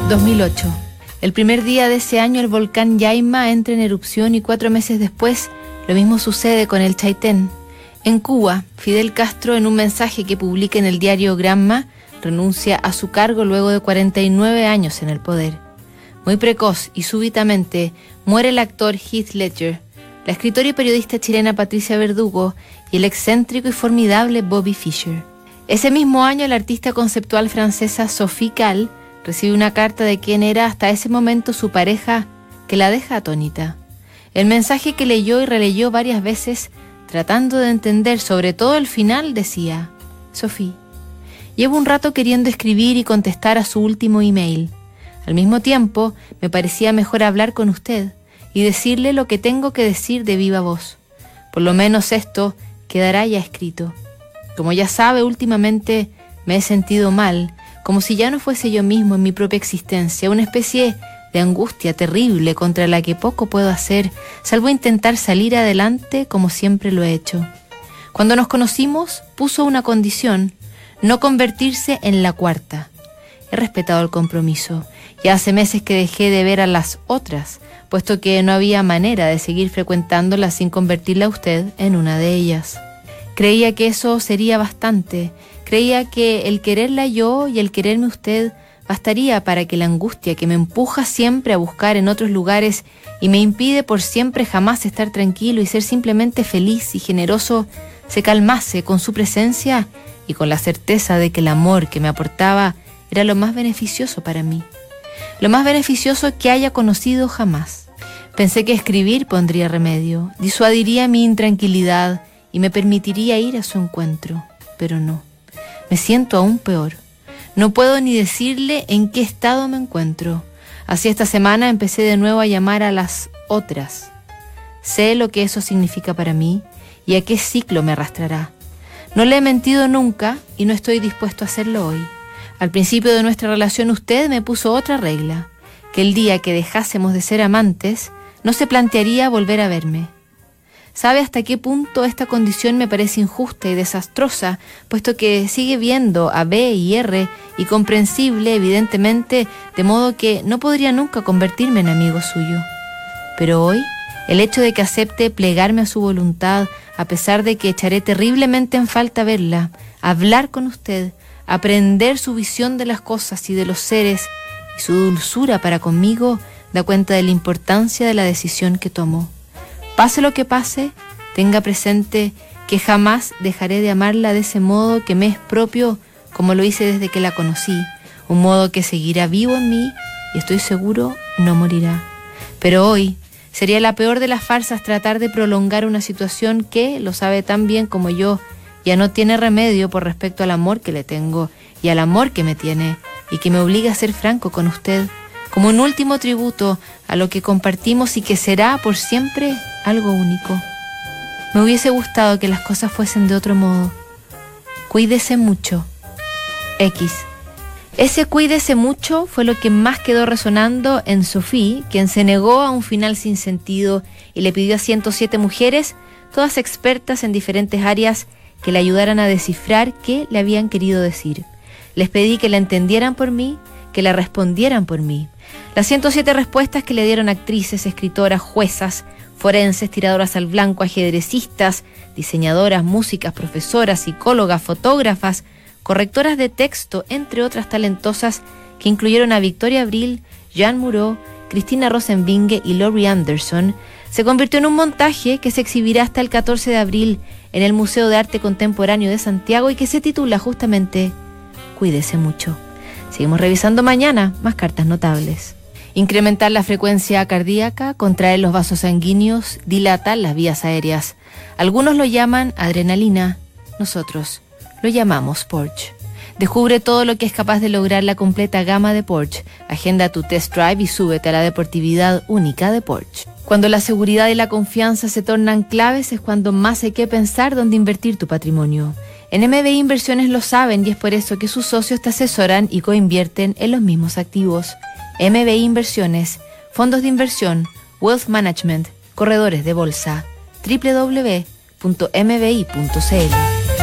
2008. El primer día de ese año el volcán Yaima entra en erupción y 4 meses después lo mismo sucede con el Chaitén. En Cuba, Fidel Castro, en un mensaje que publica en el diario Granma, renuncia a su cargo luego de 49 años en el poder. Muy precoz y súbitamente muere el actor Heath Ledger, la escritora y periodista chilena Patricia Verdugo y el excéntrico y formidable Bobby Fischer. Ese mismo año la artista conceptual francesa Sophie Calle recibe una carta de quien era hasta ese momento su pareja, que la deja atónita. El mensaje que leyó y releyó varias veces, tratando de entender sobre todo el final, decía: Sophie, llevo un rato queriendo escribir y contestar a su último email. Al mismo tiempo, me parecía mejor hablar con usted y decirle lo que tengo que decir de viva voz. Por lo menos esto quedará ya escrito. Como ya sabe, últimamente me he sentido mal, como si ya no fuese yo mismo en mi propia existencia, una especie de angustia terrible contra la que poco puedo hacer, salvo intentar salir adelante como siempre lo he hecho. Cuando nos conocimos, puso una condición: no convertirse en la cuarta. He respetado el compromiso. Ya hace meses que dejé de ver a las otras, puesto que no había manera de seguir frecuentándolas sin convertirla a usted en una de ellas. Creía que eso sería bastante. Creía que el quererla yo y el quererme usted bastaría para que la angustia que me empuja siempre a buscar en otros lugares y me impide por siempre jamás estar tranquilo y ser simplemente feliz y generoso se calmase con su presencia y con la certeza de que el amor que me aportaba era lo más beneficioso para mí, lo más beneficioso que haya conocido jamás. Pensé que escribir pondría remedio, disuadiría mi intranquilidad y me permitiría ir a su encuentro, pero no. Me siento aún peor. No puedo ni decirle en qué estado me encuentro. Así esta semana empecé de nuevo a llamar a las otras. Sé lo que eso significa para mí y a qué ciclo me arrastrará. No le he mentido nunca y no estoy dispuesto a hacerlo hoy. Al principio de nuestra relación usted me puso otra regla, que el día que dejásemos de ser amantes no se plantearía volver a verme. ¿Sabe hasta qué punto esta condición me parece injusta y desastrosa, puesto que sigue viendo a B y R y comprensible, evidentemente, de modo que no podría nunca convertirme en amigo suyo? Pero hoy, el hecho de que acepte plegarme a su voluntad, a pesar de que echaré terriblemente en falta verla, hablar con usted, aprender su visión de las cosas y de los seres y su dulzura para conmigo, da cuenta de la importancia de la decisión que tomó. Pase lo que pase, tenga presente que jamás dejaré de amarla de ese modo que me es propio, como lo hice desde que la conocí, un modo que seguirá vivo en mí y estoy seguro no morirá. Pero hoy sería la peor de las farsas tratar de prolongar una situación que, lo sabe tan bien como yo, ya no tiene remedio por respecto al amor que le tengo y al amor que me tiene y que me obliga a ser franco con usted, como un último tributo a lo que compartimos y que será por siempre algo único. Me hubiese gustado que las cosas fuesen de otro modo. Cuídese mucho. X. Ese cuídese mucho fue lo que más quedó resonando en Sophie, quien se negó a un final sin sentido y le pidió a 107 mujeres, todas expertas en diferentes áreas, que le ayudaran a descifrar qué le habían querido decir. Les pedí que la entendieran por mí, que la respondieran por mí. Las 107 respuestas que le dieron actrices, escritoras, juezas, forenses, tiradoras al blanco, ajedrecistas, diseñadoras, músicas, profesoras, psicólogas, fotógrafas, correctoras de texto, entre otras talentosas que incluyeron a Victoria Abril, Jean Moreau, Cristina Rosenvinge y Laurie Anderson, se convirtió en un montaje que se exhibirá hasta el 14 de abril en el Museo de Arte Contemporáneo de Santiago y que se titula justamente Cuídese mucho. Seguimos revisando mañana más cartas notables. Incrementar la frecuencia cardíaca, contraer los vasos sanguíneos, dilatar las vías aéreas. Algunos lo llaman adrenalina, nosotros lo llamamos Porsche. Descubre todo lo que es capaz de lograr la completa gama de Porsche. Agenda tu test drive y súbete a la deportividad única de Porsche. Cuando la seguridad y la confianza se tornan claves es cuando más hay que pensar dónde invertir tu patrimonio. En MBI Inversiones lo saben y es por eso que sus socios te asesoran y coinvierten en los mismos activos. MBI Inversiones, fondos de inversión, wealth management, corredores de bolsa, www.mbi.cl.